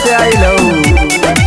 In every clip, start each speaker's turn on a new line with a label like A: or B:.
A: से आइल हूँ।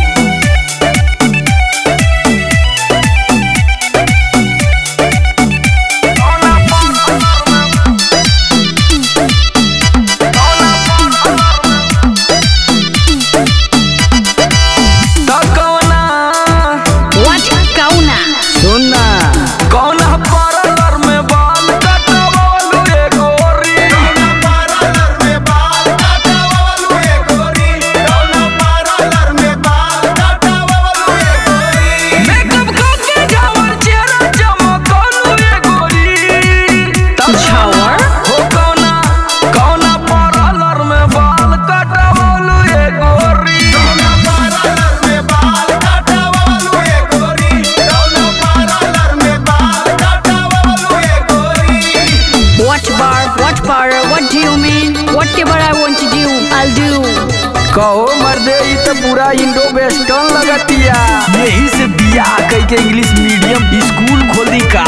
B: What do you mean? Whatever I want to do, I'll do.
A: कहो मर्दे ई तो पूरा इंडो वेस्टर्न लगतिया। यही से बियाह कई के इंग्लिश मीडियम स्कूल खोली का।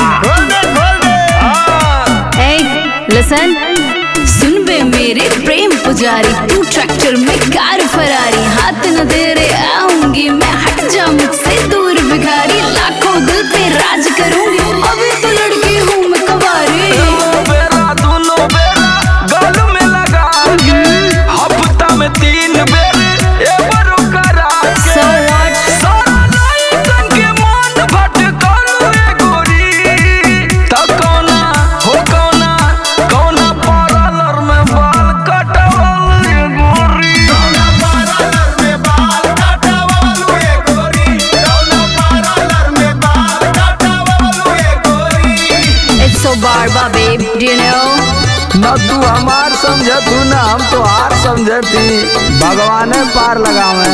B: Hey, listen. सुन बे मेरे प्रेम पुजारी, तू ट्रैक्टर में कार फरारी, हाथ न तेरे आऊंगी मैं, हट जा मुझसे दूर भिखारी, लाखों दिल पे राज करूंगी, अभी तो लड़की हूँ मैं कवारी। बारबा बेब, do you know?
A: न तू हमार समझतू न हम तो हार समझती, भगवान पार लगावे।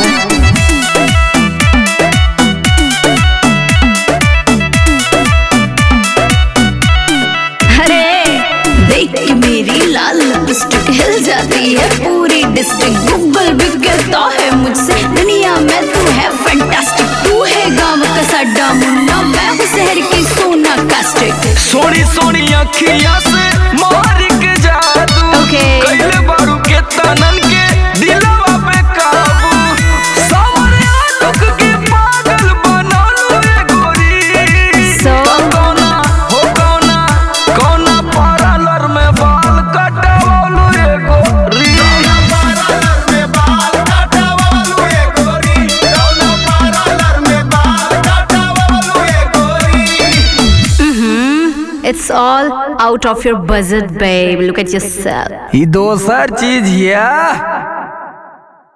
B: अरे देख के मेरी लाल लिपस्टिक हिल जाती है पूरी डिस्ट्रिक्ट, गूगल भी कहता है मुझसे दुनिया में तू है फैंटास्टिक, तू है गाँव का साडा मुन्ना, मैं हूँ शहर की सोना कास्टिक।
A: सोनी सोनी अखियां से मार के जादू, कइले बारू के तनन के दिलवा पे काबू, सामने आंख के पागल बनौलू रे गोरी। कौना हो कौना पार्लर में बाल कटवालू रे गोरी। पार्लर में बाल कटवालू रे गोरी, कौना पार्लर में बाल कटवालू रे गोरी।
B: It's all out of your budget, babe. Look at yourself.
A: ये दोसर चीज है।